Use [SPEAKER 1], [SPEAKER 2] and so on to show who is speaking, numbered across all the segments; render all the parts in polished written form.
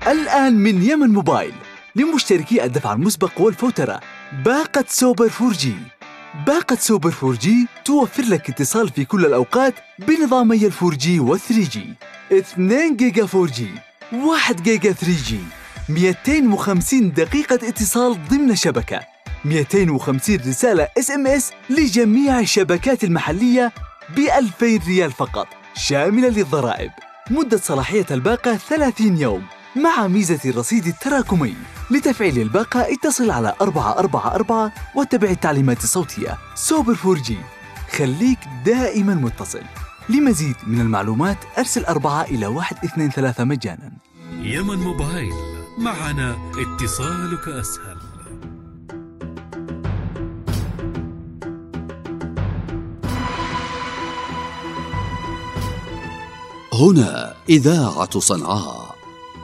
[SPEAKER 1] الآن من يمن موبايل لمشتركي الدفع المسبق والفوترة باقة سوبر 4G. باقة سوبر 4G توفر لك اتصال في كل الأوقات بنظامي 4G و 3G، 2 جيجا 4G، 1 جيجا 3G، 250 دقيقة اتصال ضمن شبكة، 250 رسالة SMS لجميع الشبكات المحلية ب2000 ريال فقط شاملة للضرائب. مدة صلاحية الباقة 30 يوم مع ميزة الرصيد التراكمي. لتفعيل الباقة اتصل على 444 واتبع التعليمات الصوتية. سوبر 4G، خليك دائما متصل. لمزيد من المعلومات أرسل 4 إلى 123 مجانا.
[SPEAKER 2] يمن موبايل، معنا اتصالك أسهل.
[SPEAKER 3] هنا إذاعة صنعاء.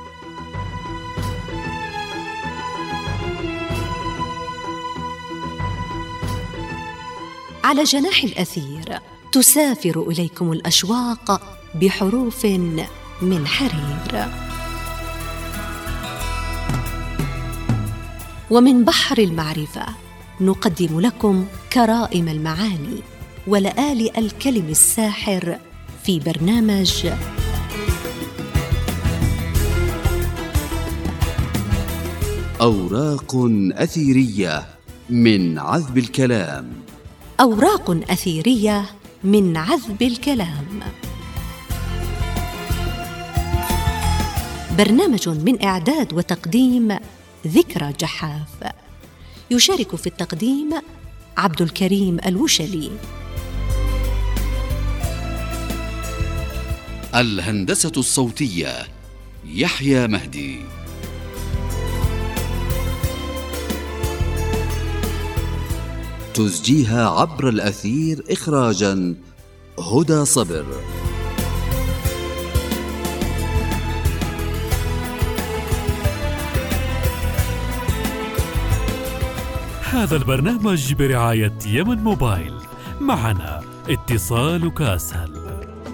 [SPEAKER 4] على جناح الأثير تسافر إليكم الأشواق بحروف من حرير، ومن بحر المعرفة نقدم لكم كرائم المعاني ولآلئ الكلم الساحر في برنامج
[SPEAKER 3] أوراق أثيرية من عذب الكلام.
[SPEAKER 4] أوراق أثيرية من عذب الكلام، برنامج من إعداد وتقديم ذكرى جحاف. يشارك في التقديم عبد الكريم الوشلي.
[SPEAKER 3] الهندسة الصوتية يحيى مهدي. تسجيها عبر الأثير إخراجاً هدى صبر.
[SPEAKER 2] هذا البرنامج برعاية يمن موبايل، معنا اتصالك أسهل.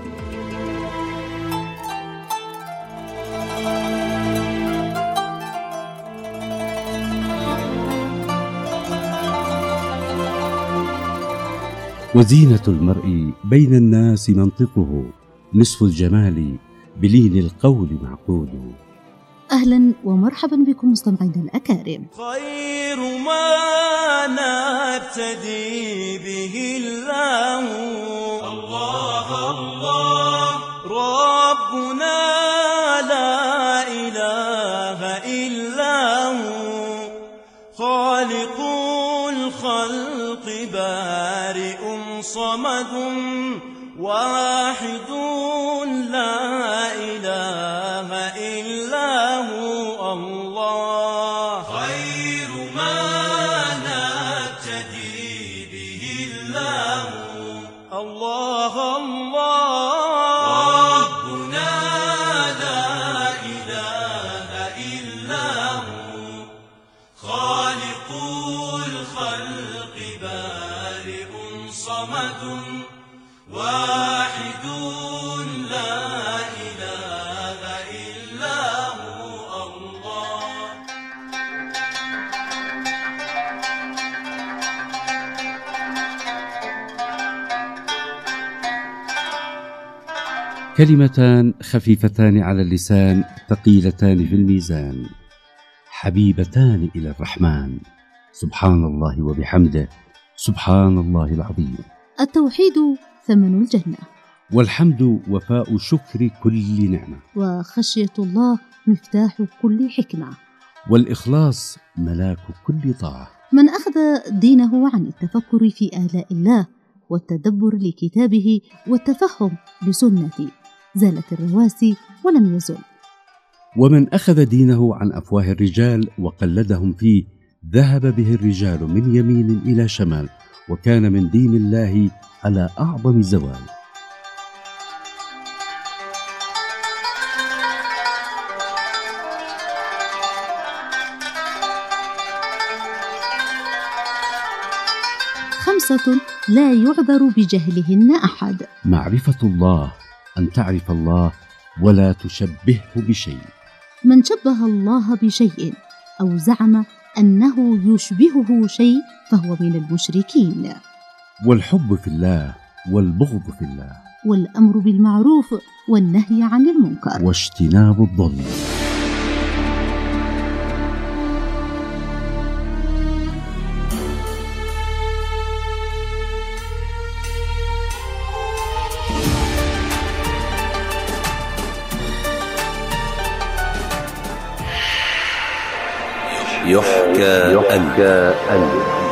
[SPEAKER 5] وزينة المرء بين الناس منطقه، نصف الجمال بلين القول معقول.
[SPEAKER 6] أهلا ومرحبا بكم مستمعينا الأكارم.
[SPEAKER 7] خير ما نبتدي به الله الله الله ربنا لا إله إلا هو خالق الخلق بارئ صمد واحد لا إله إلا هو الله. خير ما نبتدي به الله الله الله ربنا لا إله إلا هو خالق الخلق بارئ صمد واحد لا إله إلا هو الله.
[SPEAKER 5] كلمتان خفيفتان على اللسان ثقيلتان في الميزان، حبيبتان إلى الرحمن، سبحان الله وبحمده، سبحان الله العظيم.
[SPEAKER 6] التوحيد ثمن الجنة،
[SPEAKER 5] والحمد وفاء شكر كل نعمة،
[SPEAKER 6] وخشية الله مفتاح كل حكمة،
[SPEAKER 5] والإخلاص ملاك كل طاعة.
[SPEAKER 6] من أخذ دينه عن التفكر في آلاء الله والتدبر لكتابه والتفهم بسنته زالت الرواسي ولم يزل.
[SPEAKER 5] ومن أخذ دينه عن أفواه الرجال وقلدهم فيه ذهب به الرجال من يمين إلى شمال، وكان من دين الله على أعظم زوال.
[SPEAKER 6] خمسة لا يعذر بجهلهن أحد:
[SPEAKER 5] معرفة الله، أن تعرف الله ولا تشبهه بشيء،
[SPEAKER 6] من شبه الله بشيء أو زعم أنه يشبهه شيء فهو من المشركين.
[SPEAKER 5] والحب في الله والبغض في الله،
[SPEAKER 6] والأمر بالمعروف والنهي عن المنكر،
[SPEAKER 5] واجتناب الظلم.
[SPEAKER 3] يحكى أن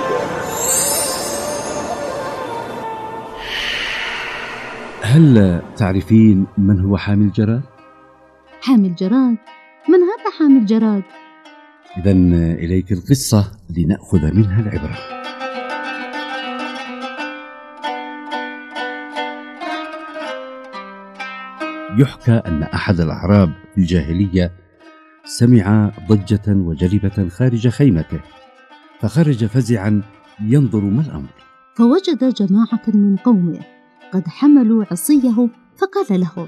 [SPEAKER 5] هل تعرفين من هو حامي الجراد؟
[SPEAKER 6] حامي الجراد؟ من هذا حامي الجراد؟
[SPEAKER 5] إذن إليك القصة لنأخذ منها العبرة. يحكى أن أحد الأعراب في الجاهلية سمع ضجة وجلبة خارج خيمته، فخرج فزعا ينظر ما الأمر،
[SPEAKER 6] فوجد جماعة من قومه قد حملوا عصيه، فقال لهم: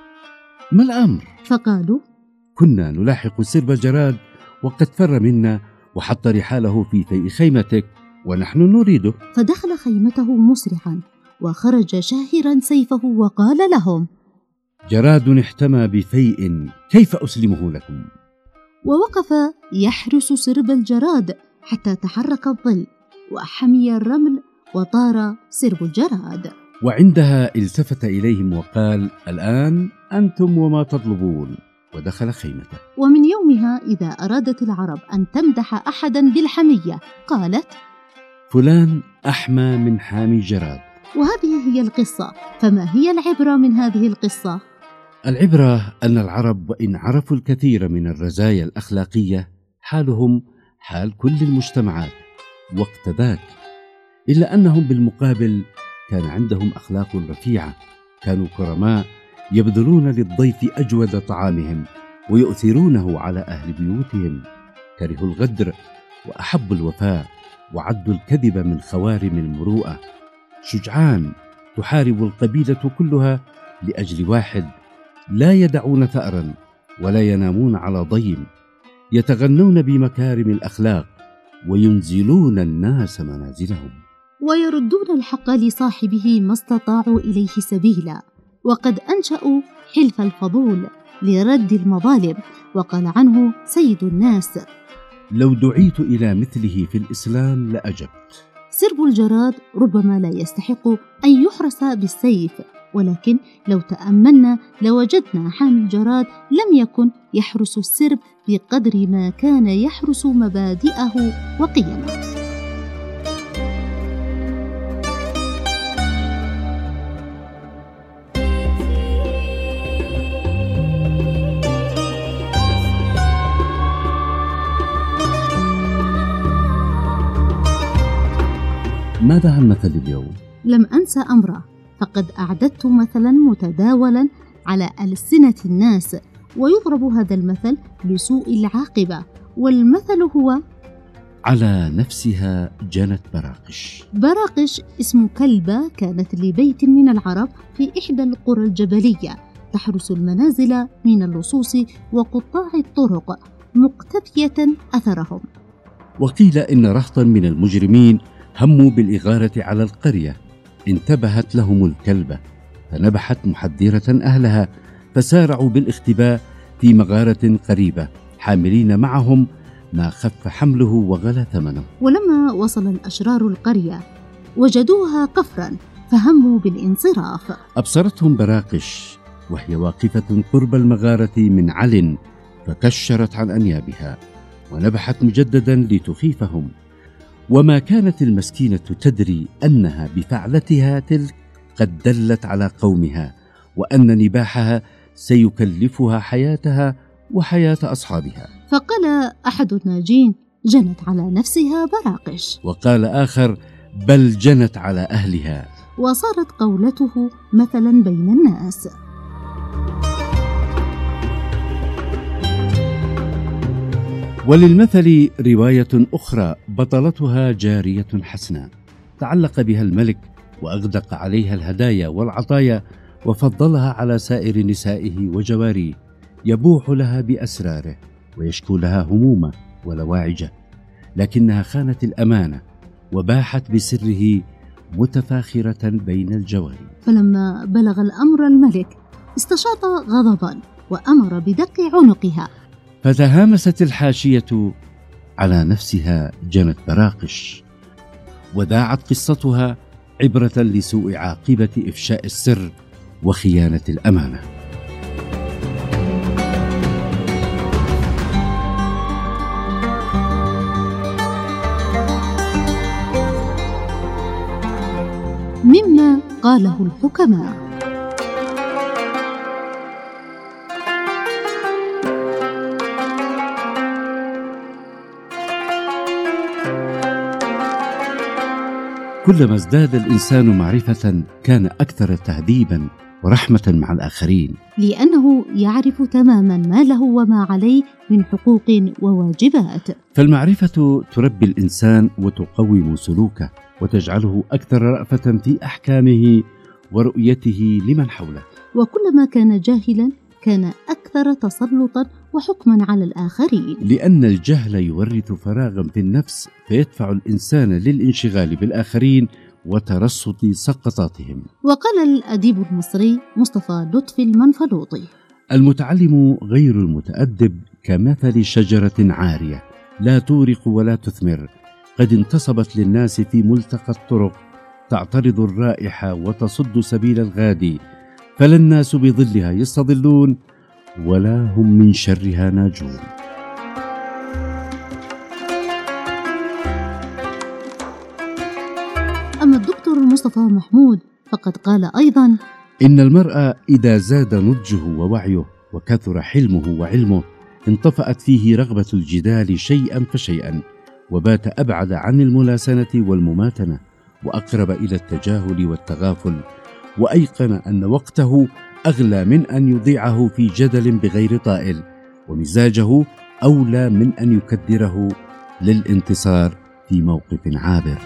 [SPEAKER 5] ما الأمر؟
[SPEAKER 6] فقالوا:
[SPEAKER 5] كنا نلاحق سرب الجراد وقد فر منا وحط رحاله في فيء خيمتك ونحن نريده.
[SPEAKER 6] فدخل خيمته مسرعا وخرج شاهرا سيفه وقال لهم:
[SPEAKER 5] جراد احتمى بفيء، كيف أسلمه لكم؟
[SPEAKER 6] ووقف يحرس سرب الجراد حتى تحرك الظل وحمي الرمل وطار سرب الجراد.
[SPEAKER 5] وعندها التفت إليهم وقال: الآن أنتم وما تطلبون، ودخل خيمته.
[SPEAKER 6] ومن يومها إذا أرادت العرب أن تمدح أحدا بالحمية قالت:
[SPEAKER 5] فلان أحمى من حامي الجراد.
[SPEAKER 6] وهذه هي القصة. فما هي العبرة من هذه القصة؟
[SPEAKER 5] العبرة أن العرب وإن عرفوا الكثير من الرزايا الأخلاقية حالهم حال كل المجتمعات وقت ذاك، إلا أنهم بالمقابل كان عندهم أخلاق رفيعة، كانوا كرماء يبذلون للضيف أجود طعامهم ويؤثرونه على أهل بيوتهم، كرهوا الغدر وأحبوا الوفاء وعدوا الكذب من خوارم المروءة، شجعان تحارب القبيلة كلها لأجل واحد، لا يدعون ثأرا ولا ينامون على ضيم، يتغنون بمكارم الأخلاق وينزلون الناس منازلهم،
[SPEAKER 6] ويردون الحق لصاحبه ما استطاعوا إليه سبيلا. وقد أنشأوا حلف الفضول لرد المظالم، وقال عنه سيد الناس:
[SPEAKER 5] لو دعيت إلى مثله في الإسلام لأجبت.
[SPEAKER 6] سرب الجراد ربما لا يستحق أن يحرس بالسيف، ولكن لو تأملنا لوجدنا حامي الجراد لم يكن يحرس السرب بقدر ما كان يحرس مبادئه وقيمه.
[SPEAKER 5] ماذا عن مثل اليوم؟
[SPEAKER 6] لم أنسى أمره، فقد أعددت مثلا متداولا على ألسنة الناس، ويضرب هذا المثل لسوء العاقبة، والمثل هو:
[SPEAKER 5] على نفسها جنت براقش.
[SPEAKER 6] براقش اسم كلبة كانت لبيت من العرب في إحدى القرى الجبلية، تحرس المنازل من اللصوص وقطاع الطرق مقتفية أثرهم.
[SPEAKER 5] وقيل إن رهطا من المجرمين هموا بالإغارة على القرية، انتبهت لهم الكلبة فنبحت محذرة أهلها، فسارعوا بالاختباء في مغارة قريبة حاملين معهم ما خف حمله وغلى ثمنه.
[SPEAKER 6] ولما وصل الأشرار القرية وجدوها قفرا فهموا بالانصراف.
[SPEAKER 5] أبصرتهم براقش وهي واقفة قرب المغارة من عل، فكشرت عن أنيابها ونبحت مجددا لتخيفهم، وما كانت المسكينة تدري أنها بفعلتها تلك قد دلت على قومها، وأن نباحها سيكلفها حياتها وحياة أصحابها.
[SPEAKER 6] فقال أحد الناجين: جنت على نفسها براقش.
[SPEAKER 5] وقال آخر: بل جنت على أهلها.
[SPEAKER 6] وصارت قولته مثلا بين الناس.
[SPEAKER 5] وللمثل رواية أخرى بطلتها جارية حسناء، تعلق بها الملك وأغدق عليها الهدايا والعطايا، وفضلها على سائر نسائه وجواريه يبوح لها بأسراره ويشكو لها همومه ولواعجه، لكنها خانت الأمانة وباحت بسره متفاخرة بين الجواري.
[SPEAKER 6] فلما بلغ الأمر الملك استشاط غضبا وأمر بدق عنقها،
[SPEAKER 5] فتهامست الحاشية على نفسها جنت براقش، وذاعت قصتها عبرة لسوء عاقبة إفشاء السر وخيانة الأمانة.
[SPEAKER 6] مما قاله الحكماء:
[SPEAKER 5] كلما ازداد الإنسان معرفة كان أكثر تهذيبا ورحمة مع الآخرين،
[SPEAKER 6] لأنه يعرف تماما ما له وما عليه من حقوق وواجبات.
[SPEAKER 5] فالمعرفة تربي الإنسان وتقوم سلوكه وتجعله أكثر رأفة في أحكامه ورؤيته لمن حوله.
[SPEAKER 6] وكلما كان جاهلا كان أكثر تسلطا وحكما على الآخرين،
[SPEAKER 5] لأن الجهل يورث فراغا في النفس فيدفع الإنسان للانشغال بالآخرين وترصد سقطاتهم.
[SPEAKER 6] وقال الأديب المصري مصطفى لطفي المنفلوطي:
[SPEAKER 5] المتعلم غير المتأدب كمثل شجرة عارية لا تورق ولا تثمر، قد انتصبت للناس في ملتقى الطرق تعترض الرائحة وتصد سبيل الغادي، فلا الناس بظلها يستظلون ولا هم من شرها ناجون.
[SPEAKER 6] أما الدكتور مصطفى محمود فقد قال أيضا:
[SPEAKER 5] إن المرء إذا زاد نضجه ووعيه وكثر حلمه وعلمه انطفأت فيه رغبة الجدال شيئا فشيئا، وبات أبعد عن الملاسنة والمماتنة وأقرب إلى التجاهل والتغافل، وأيقن أن وقته أغلى من أن يضيعه في جدل بغير طائل، ومزاجه أولى من أن يكدره للانتصار في موقف عابر.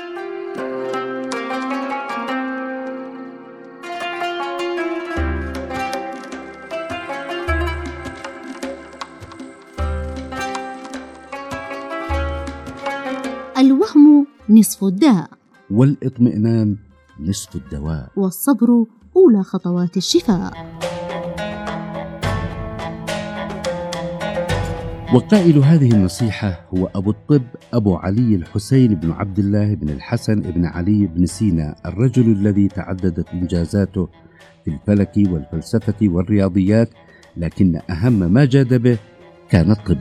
[SPEAKER 6] الوهم نصف الداء،
[SPEAKER 5] والإطمئنان نصف الدواء،
[SPEAKER 6] والصبر أولى خطوات الشفاء.
[SPEAKER 5] وقائل هذه النصيحة هو أبو الطب أبو علي الحسين بن عبد الله بن الحسن بن علي بن سينا، الرجل الذي تعددت إنجازاته في الفلك والفلسفة والرياضيات، لكن أهم ما جاد به كان الطب.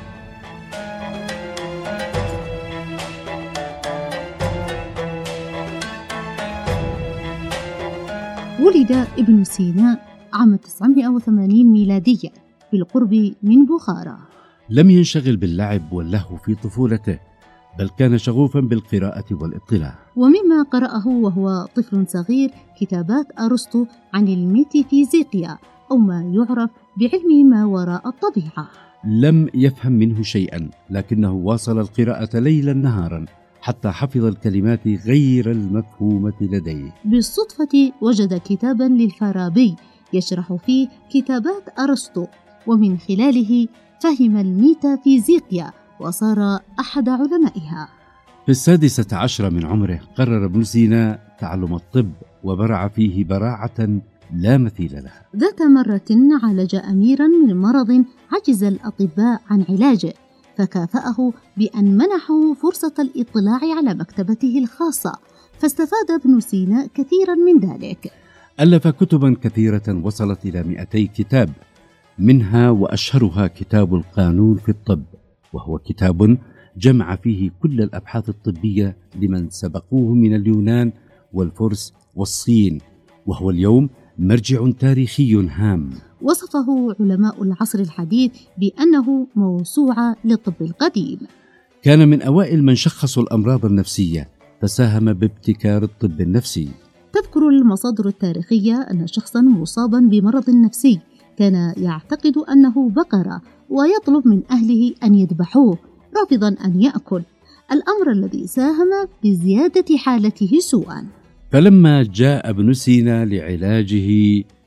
[SPEAKER 6] ولد ابن سينا عام 980 ميلادية بالقرب من بخارى.
[SPEAKER 5] لم ينشغل باللعب واللهو في طفولته، بل كان شغوفا بالقراءة والاطلاع.
[SPEAKER 6] ومما قرأه وهو طفل صغير كتابات أرسطو عن الميتافيزيقيا أو ما يعرف بعلم ما وراء الطبيعة.
[SPEAKER 5] لم يفهم منه شيئا، لكنه واصل القراءة ليلا نهارا حتى حفظ الكلمات غير المفهومة لديه.
[SPEAKER 6] بالصدفة وجد كتابا للفارابي يشرح فيه كتابات أرسطو، ومن خلاله فهم الميتافيزيقيا وصار أحد علمائها.
[SPEAKER 5] في 16 من عمره قرر ابن سينا تعلم الطب، وبرع فيه براعة لا مثيل لها.
[SPEAKER 6] ذات مرة عالج أميرا من مرض عجز الأطباء عن علاجه، فكافأه بأن منحه فرصة الاطلاع على مكتبته الخاصة، فاستفاد ابن سينا كثيرا من ذلك.
[SPEAKER 5] ألف كتبا كثيرة وصلت إلى 200 كتاب، منها وأشهرها كتاب القانون في الطب، وهو كتاب جمع فيه كل الأبحاث الطبية لمن سبقوه من اليونان والفرس والصين، وهو اليوم مرجع تاريخي هام.
[SPEAKER 6] وصفه علماء العصر الحديث بأنه موسوعة للطب القديم.
[SPEAKER 5] كان من أوائل من شخصوا الأمراض النفسية، فساهم بابتكار الطب النفسي.
[SPEAKER 6] تذكر المصادر التاريخية أن شخصا مصابا بمرض نفسي كان يعتقد أنه بقرة ويطلب من أهله أن يذبحوه رافضا أن يأكل، الأمر الذي ساهم بزيادة حالته سوءا.
[SPEAKER 5] فلما جاء ابن سينا لعلاجه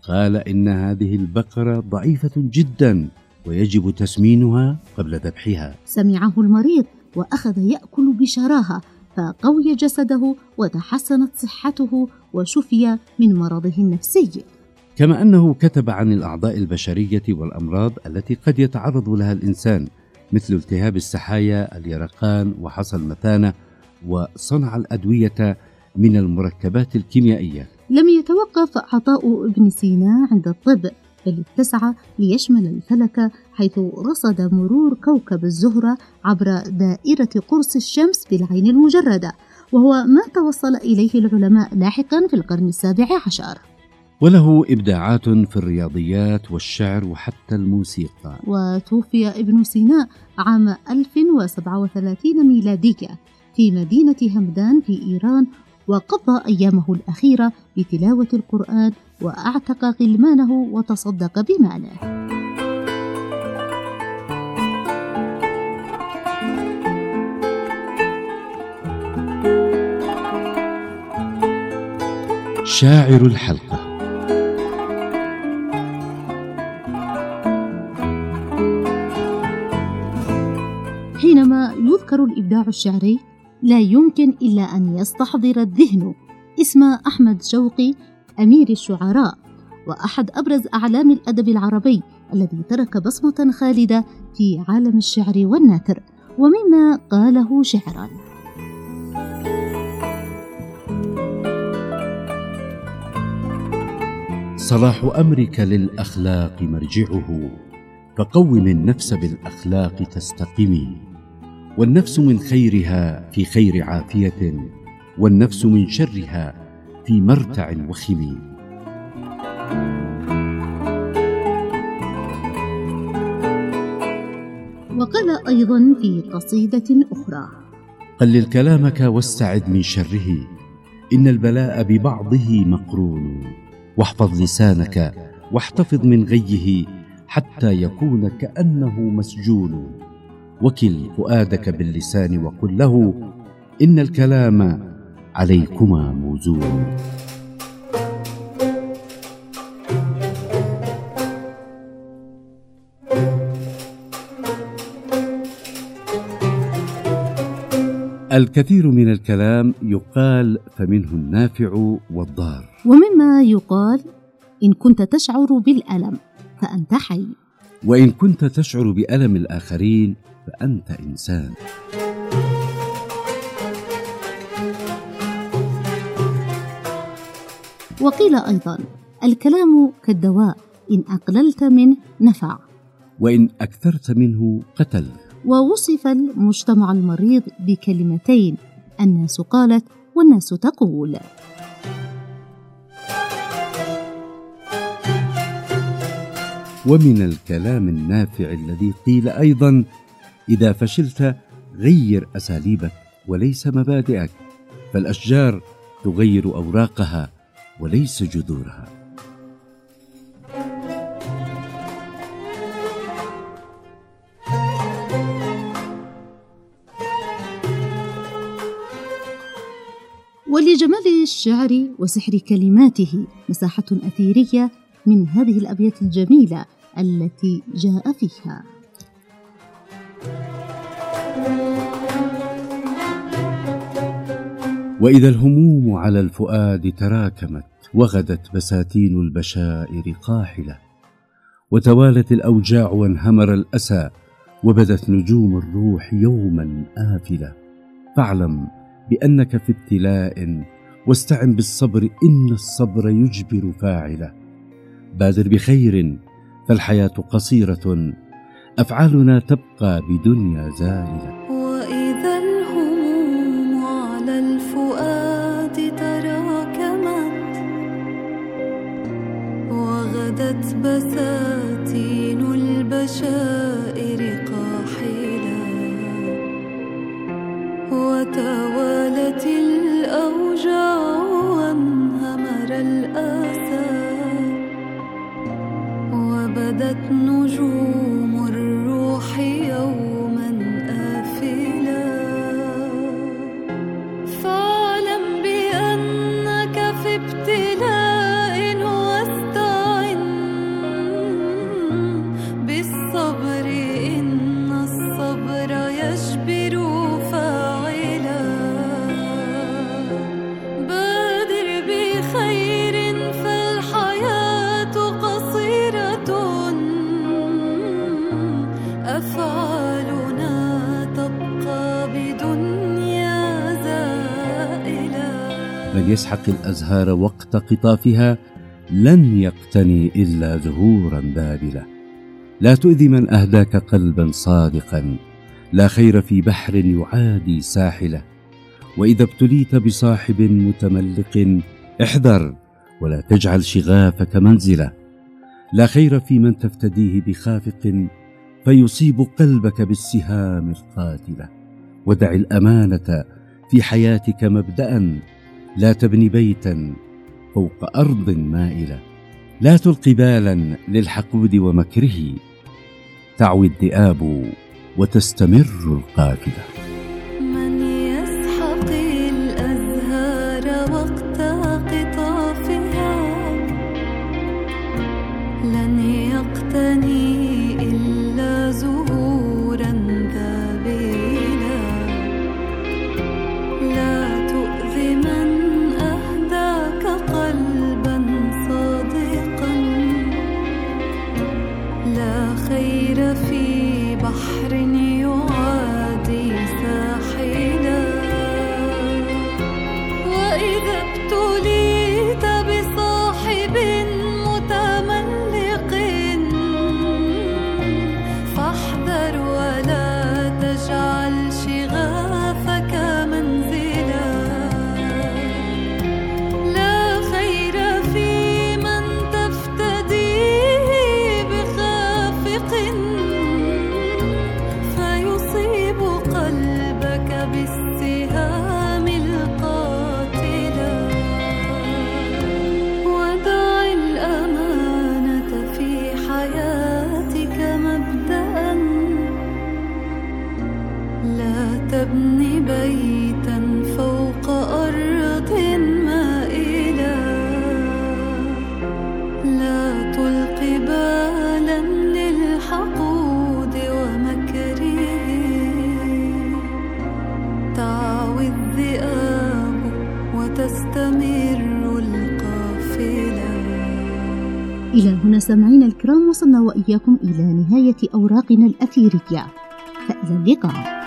[SPEAKER 5] قال إن هذه البقرة ضعيفة جدا ويجب تسمينها قبل ذبحها.
[SPEAKER 6] سمعه المريض وأخذ يأكل بشراهة، فقوي جسده وتحسنت صحته وشفي من مرضه النفسي.
[SPEAKER 5] كما أنه كتب عن الأعضاء البشرية والأمراض التي قد يتعرض لها الإنسان، مثل التهاب السحايا، اليرقان، وحصى المثانة، وصنع الأدوية من المركبات الكيميائية.
[SPEAKER 6] لم يتوقف عطاء ابن سينا عند الطب، بل اتسع ليشمل الفلك، حيث رصد مرور كوكب الزهرة عبر دائرة قرص الشمس بالعين المجردة، وهو ما توصل إليه العلماء لاحقا في القرن ال17.
[SPEAKER 5] وله إبداعات في الرياضيات والشعر وحتى الموسيقى.
[SPEAKER 6] وتوفي ابن سينا عام 1037 ميلادية في مدينة همدان في إيران، وقضى أيامه الأخيرة بتلاوة القرآن، وأعتق غلمانه وتصدق بماله.
[SPEAKER 5] شاعر الحلقة.
[SPEAKER 6] حينما يذكر الإبداع الشعري لا يمكن إلا أن يستحضر الذهن اسم أحمد شوقي أمير الشعراء، وأحد أبرز أعلام الأدب العربي الذي ترك بصمة خالدة في عالم الشعر والنثر، ومما قاله شعرا:
[SPEAKER 5] صلاح أمرك للأخلاق مرجعه، فقوم النفس بالأخلاق تستقمي، والنفس من خيرها في خير عافية، والنفس من شرها في مرتع وخمي.
[SPEAKER 6] وقال أيضا في قصيدة أخرى:
[SPEAKER 5] قلل كلامك واستعد من شره، إن البلاء ببعضه مقرون، واحفظ لسانك واحتفظ من غيه، حتى يكون كأنه مسجون، وكل فؤادك باللسان وقل له، إن الكلام عليكما موزون. الكثير من الكلام يقال، فمنه النافع والضار.
[SPEAKER 6] ومما يقال: إن كنت تشعر بالألم فأنت حي،
[SPEAKER 5] وإن كنت تشعر بألم الآخرين فأنت إنسان.
[SPEAKER 6] وقيل أيضا: الكلام كالدواء، إن أقللت منه نفع،
[SPEAKER 5] وإن أكثرت منه قتل.
[SPEAKER 6] ووصف المجتمع المريض بكلمتين: الناس قالت والناس تقول.
[SPEAKER 5] ومن الكلام النافع الذي قيل أيضا: إذا فشلت غير أساليبك وليس مبادئك، فالأشجار تغير أوراقها وليس جذورها.
[SPEAKER 6] ولجمال الشعر وسحر كلماته مساحة أثيرية من هذه الأبيات الجميلة التي جاء فيها:
[SPEAKER 5] وإذا الهموم على الفؤاد تراكمت، وغدت بساتين البشائر قاحلة، وتوالت الأوجاع وانهمر الأسى، وبدت نجوم الروح يوما آفلة، فاعلم بأنك في ابتلاء، واستعن بالصبر، إن الصبر يجبر فاعله. بادر بخير فالحياة قصيرة، أفعالنا تبقى بدنيا زائلة.
[SPEAKER 8] وإذا الهموم على الفؤاد تراكمت، وغدت بساتين البشائر قاحلة، وتوالت الأوجاع وانهمر الآسى، وبدت نجوم الروح يوما آفلا، فاعلم بأنك في ابتلاء، واستعن أفعالنا تبقى بدنيا زائلة.
[SPEAKER 5] من يسحق الأزهار وقت قطافها لن يقتني إلا زهورا بابلة. لا تؤذي من أهداك قلبا صادقا، لا خير في بحر يعادي ساحلة. وإذا ابتليت بصاحب متملق احذر ولا تجعل شغافك منزلة. لا خير في من تفتديه بخافق فيصيب قلبك بالسهام القاتلة. ودع الأمانة في حياتك مبدأ، لا تبني بيتا فوق أرض مائلة. لا تلقي بالا للحقود ومكره، تعوي الذئاب وتستمر القافلة.
[SPEAKER 8] من يسحق الأزهار وقت قطافها لن يقتني إلا زهورا ذابلة. لا تؤذي من أهداك قلبا صادقا، لا خير في بحر يعادي ساحلا. وإذا ابتليت بصاحب متملق فاحذر ولا تجعل شغافك منزلا. لا خير في من تفتديه بخافق فيصيب قلبك بالسهام القاتلة. ودع الأمانة في حياتك مبدأ، لا تبني بيتا فوق أرض مائلة. لا تلقي بالا للحقود ومكره، تعوي الذئاب وتستمر القافلة.
[SPEAKER 6] إلى هنا سامعينا الكرام وصلنا وإياكم إلى نهاية أوراقنا الأثيرية، فإلى اللقاء.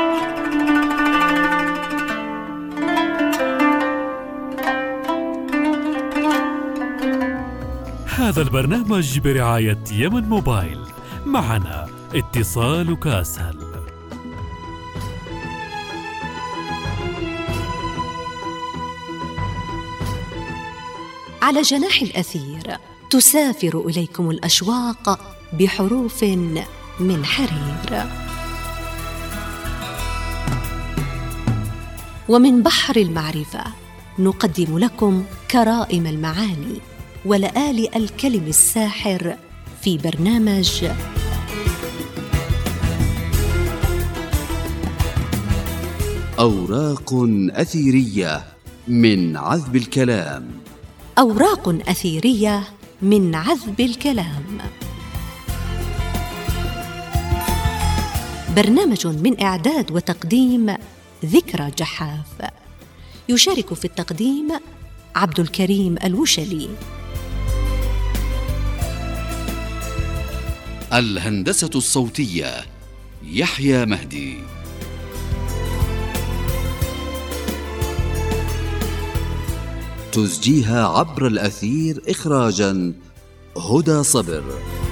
[SPEAKER 2] هذا البرنامج برعاية يمن موبايل. معنا اتصالك أسهل.
[SPEAKER 4] على جناح الأثير تسافر إليكم الأشواق بحروف من حرير. ومن بحر المعرفة نقدم لكم كرائم المعاني ولآلئ الكلم الساحر في برنامج
[SPEAKER 3] أوراق أثيرية من عذب الكلام.
[SPEAKER 4] أوراق أثيرية من عذب الكلام. برنامج من إعداد وتقديم ذكرى جحاف. يشارك في التقديم عبد الكريم الوشلي.
[SPEAKER 3] الهندسة الصوتية يحيى مهدي. تسجيها عبر الأثير إخراجاً هدى صبر.